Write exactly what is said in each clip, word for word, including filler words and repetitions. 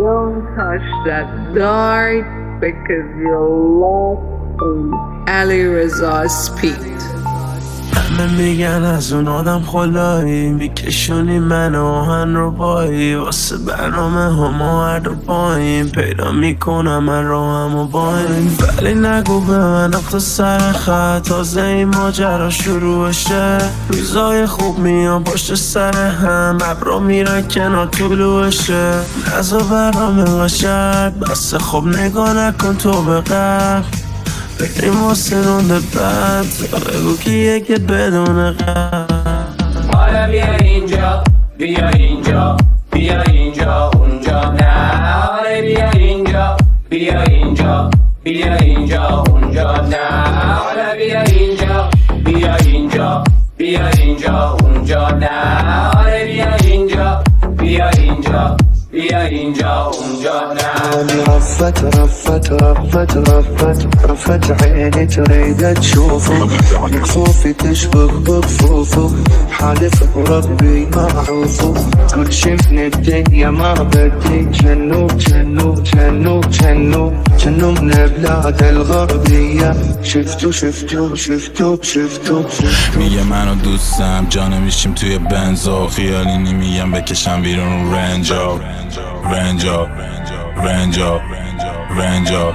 Don't touch that dart because you're lost. علیرضا اسپید. همه میگن از اون آدم خلایی، میکشونی من آهن رو بایی، واسه برنامه همه هر دو پایین پیدا میکنم من راهم و بایم. ولی نگو به من اخت سر خط، تازه این ماجرا شروع شه. روزای خوب میان پشت سر هم، ابرا میرن کنار طلوعشه. نزا برنامه باشد بس خب نگاه نکن تو به قبل، بریم واسه رونده بعد بگو کیه که بدون قبل. حالا بیا اینجا بیا اینجا بیا اینجا اونجا نه. حالا بیا اینجا بیا اینجا بیا اینجا اونجا نه. حالا بیا اینجا بیا اینجا بیا اینجا اونجا نه. حالا بیا اینجا بیا اینجا بیا اینجا اونجا نه. رفت رفت رفت رفت رفت عيني تريد تشوفه، مكفوفي تشبك بكفوفه، حالف بربي ما اعوفه. كل شي من الدنيا ما بدي، جنو جنو جنو جنو جنو من بلاد الغربية. شفتو شفتو شفتو شفتو میگه منو دوستم جانه میشیم توی بنزا، خیالی نمیگم بکشم بیرون رنجا رنجا رنجا رنجا.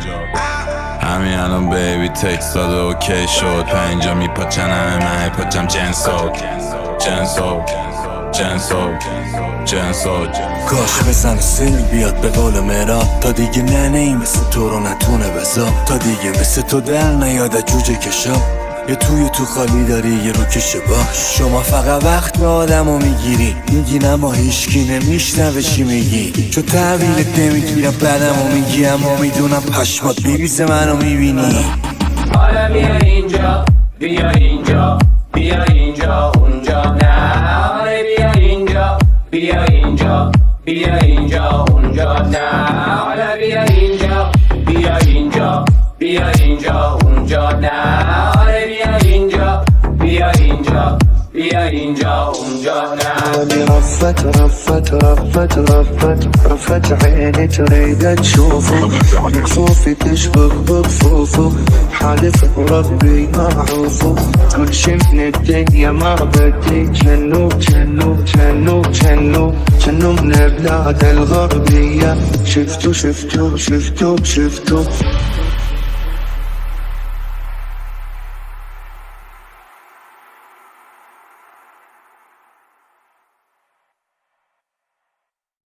همین الان بیبی تکست داده اوکی شد، پنجا میپاچن همه من پاچم جنسو جنسو جنسو جنسو. کاش بزن سیل بیاد به قول مراد، تا دیگه ننه ای مثل تو رو نتونه بزا، تا دیگه مثل تو در نیاده جوجه کشا. یه توی تو خالی داری یه رو کشه باش. شما فقط وقت آدم رو میگیری، میگی نما هیشکی نمیشنوه چی میگی، چون تحویلت نمیگیرم بدم رو میگی، اما میدونم پشمات میریزه منو میبینی. حالا بیا اینجا بیا اینجا بیا اینجا اونجا نه. حالا بیا اینجا بیا اینجا بیا اینجا اونجا نه. حالا بیا اینجا بیا اینجا بیا اینجا اونجا نه. حالا بیا اینجا بیا اینجا بیا اینجا اونجا نه. رفت رفت رفت رفت رفت عيني تريد تشوفه، مكفوفي تشبك بكفوفه، حالف بربي ما اعوفه. كل شي من الدنيا ما بدي، جنو جنو جنو جنو جنو من بلاد الغربية. شفتو شفتو شفتو شفتو